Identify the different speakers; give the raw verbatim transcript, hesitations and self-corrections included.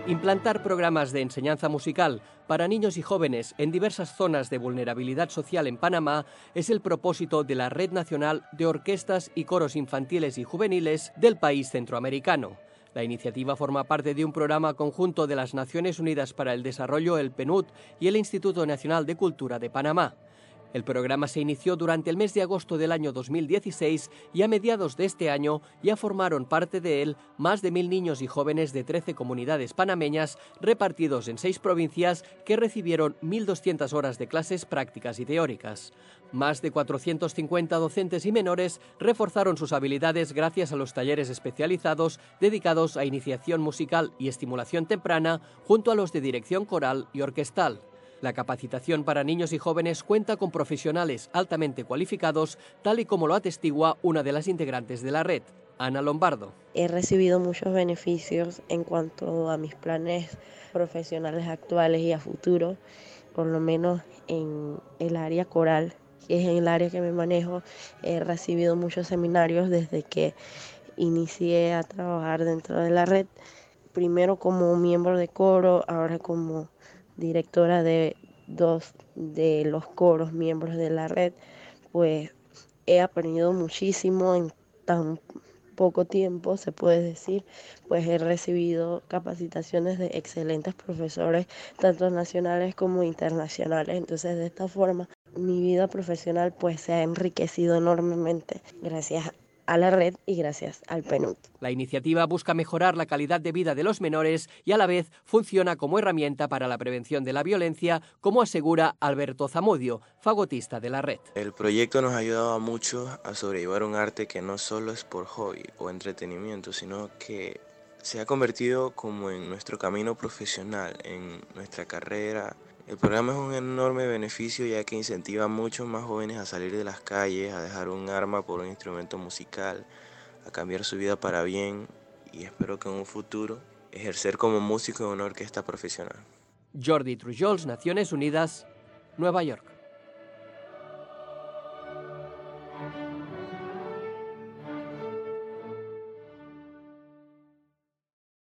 Speaker 1: Implantar programas de enseñanza musical para niños y jóvenes en diversas zonas de vulnerabilidad social en Panamá es el propósito de la Red Nacional de Orquestas y Coros Infantiles y Juveniles del país centroamericano. La iniciativa forma parte de un programa conjunto de las Naciones Unidas para el Desarrollo, el PNUD, y el Instituto Nacional de Cultura de Panamá. El programa se inició durante el mes de agosto del año dos mil dieciséis y a mediados de este año ya formaron parte de él más de mil niños y jóvenes de trece comunidades panameñas repartidos en seis provincias que recibieron mil doscientas horas de clases prácticas y teóricas. Más de cuatrocientos cincuenta docentes y menores reforzaron sus habilidades gracias a los talleres especializados dedicados a iniciación musical y estimulación temprana junto a los de dirección coral y orquestal. La capacitación para niños y jóvenes cuenta con profesionales altamente cualificados, tal y como lo atestigua una de las integrantes de la red, Ana Lombardo.
Speaker 2: He recibido muchos beneficios en cuanto a mis planes profesionales actuales y a futuro, por lo menos en el área coral, que es el área que me manejo. He recibido muchos seminarios desde que inicié a trabajar dentro de la red, primero como miembro de coro, ahora como directora de dos de los coros miembros de la red. Pues he aprendido muchísimo en tan poco tiempo, se puede decir. Pues he recibido capacitaciones de excelentes profesores, tanto nacionales como internacionales. Entonces, de esta forma, mi vida profesional pues se ha enriquecido enormemente gracias a la red y gracias al PNUD.
Speaker 1: La iniciativa busca mejorar la calidad de vida de los menores y a la vez funciona como herramienta para la prevención de la violencia, como asegura Alberto Zamudio, fagotista de la red.
Speaker 3: El proyecto nos ha ayudado a muchos a sobrellevar un arte que no solo es por hobby o entretenimiento, sino que se ha convertido como en nuestro camino profesional, en nuestra carrera. El programa es un enorme beneficio ya que incentiva a muchos más jóvenes a salir de las calles, a dejar un arma por un instrumento musical, a cambiar su vida para bien y espero que en un futuro ejercer como músico en una orquesta profesional.
Speaker 1: Jordi Trujols, Naciones Unidas, Nueva York.